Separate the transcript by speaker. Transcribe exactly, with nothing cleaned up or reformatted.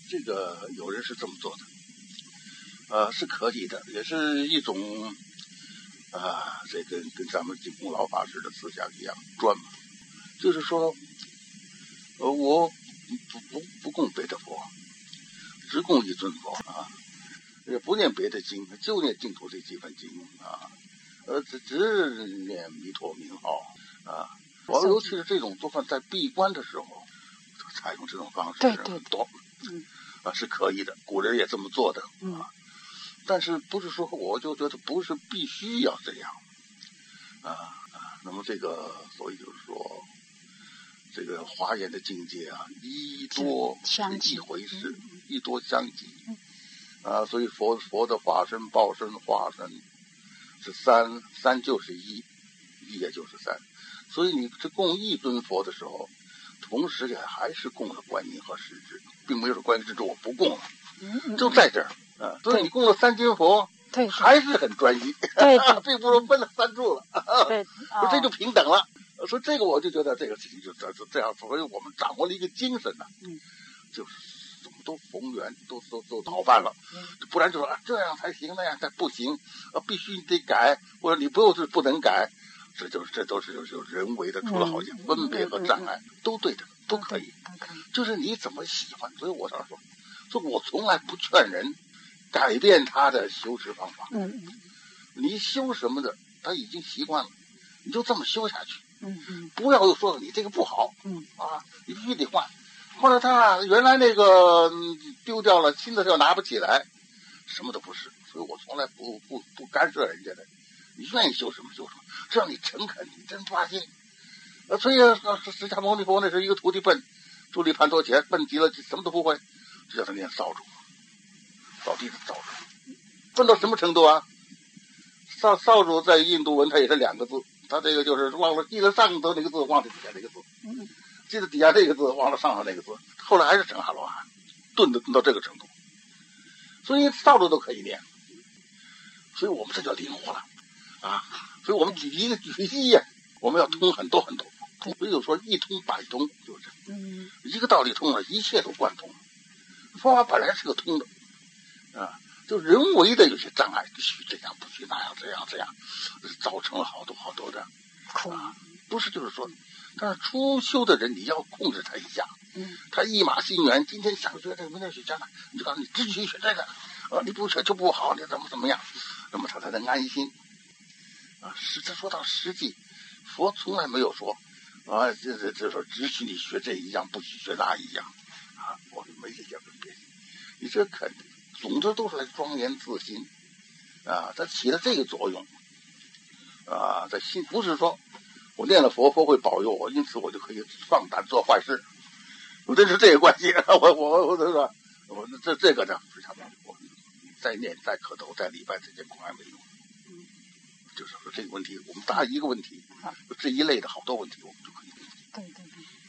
Speaker 1: 这个有人是这么做的，呃，是可以的，也是一种啊，这跟跟咱们净空老法师的思想一样，专嘛，就是说，呃，我不不不供别的佛，只供一尊佛啊，也不念别的经，就念净土这几本经啊，呃，只只念弥陀名号啊。我尤其是这种做饭在闭关的时候，采用这种方式
Speaker 2: 对对
Speaker 1: 多，
Speaker 2: 嗯
Speaker 1: 啊是可以的，古人也这么做的啊。
Speaker 2: 嗯
Speaker 1: 但是不是说我就觉得不是必须要这样啊啊？那么这个，所以就是说，这个华严的境界啊，一多是一回事，嗯、一多相即啊。所以佛佛的法身、报身、化身是三，三就是一，一也就是三。所以你这供一尊佛的时候，同时也还是供了观音和势至，并没有说观音势至我不供了，
Speaker 2: 嗯
Speaker 1: 就在这儿。啊，所以你供了三尊佛，
Speaker 2: 对，
Speaker 1: 还是很专一，
Speaker 2: 对，
Speaker 1: 并不是分了三柱了，
Speaker 2: 对，
Speaker 1: 哦、这就平等了。所以这个我就觉得这个事情就这这样，所以我们掌握了一个精神呢、啊，
Speaker 2: 嗯，
Speaker 1: 就是怎么都逢源，都都都好办了，嗯、不然就说、啊、这样才行，那样才不行，啊，必须你得改，或者你不是不能改，这就是这都是就是人为的，除了好像分别和障碍、嗯、都对的，都可以，
Speaker 2: 嗯、
Speaker 1: 就是你怎么喜欢。所以我常说，说我从来不劝人改变他的修持方法，
Speaker 2: 嗯嗯，
Speaker 1: 你修什么的，他已经习惯了，你就这么修下去，
Speaker 2: 嗯嗯，
Speaker 1: 不要说你这个不好，
Speaker 2: 嗯
Speaker 1: 啊，你必须得换，换了他原来那个丢掉了，新的又拿不起来，什么都不是。所以我从来不不不干涉人家的，你愿意修什么修什么，只要你诚恳，你真发心。呃，所以释迦牟尼佛那是一个徒弟笨，朱利盘多钱，笨极了，什么都不会，就叫他念扫帚。扫地的扫帚，笨到什么程度啊？扫扫帚在印度文它也是两个字，它这个就是忘了记了上头那个字，忘了底下那个字，记得底下这个字，忘了上头那个字。后来还是整哈罗汉，顿的顿到这个程度，所以扫帚都可以念，所以我们这叫灵活了啊！所以我们举一个举一呀、啊，我们要通很多很多，所以有说一通百通，就是这样，嗯，一个道理通了，一切都贯通。方法本来是个通的。啊，就人为的有些障碍，必须这样，不许那样，这样这样，造成了好多好多的啊，不是就是说，但是初修的人你要控制他一下，嗯，他一马心猿，今天想学这个，明天学这个，你就告诉你只许学这个，啊，你不学就不好，你怎么怎么样，那么他才能安心啊。实际说到实际，佛从来没有说啊，这这这说只许你学这一样，不许学那一样啊，我没这叫分别，你这肯定。总之都是来庄严自心啊，它起了这个作用啊，在心不是说我念了佛，佛会保佑我，因此我就可以放胆做坏事，我这是这个关系。我我我说，我这这个呢，非常我再念再磕头再礼拜这些恐怕没用。嗯，就是说这个问题，我们答一个问题，这一类的好多问题我们就可以。
Speaker 2: 对对对。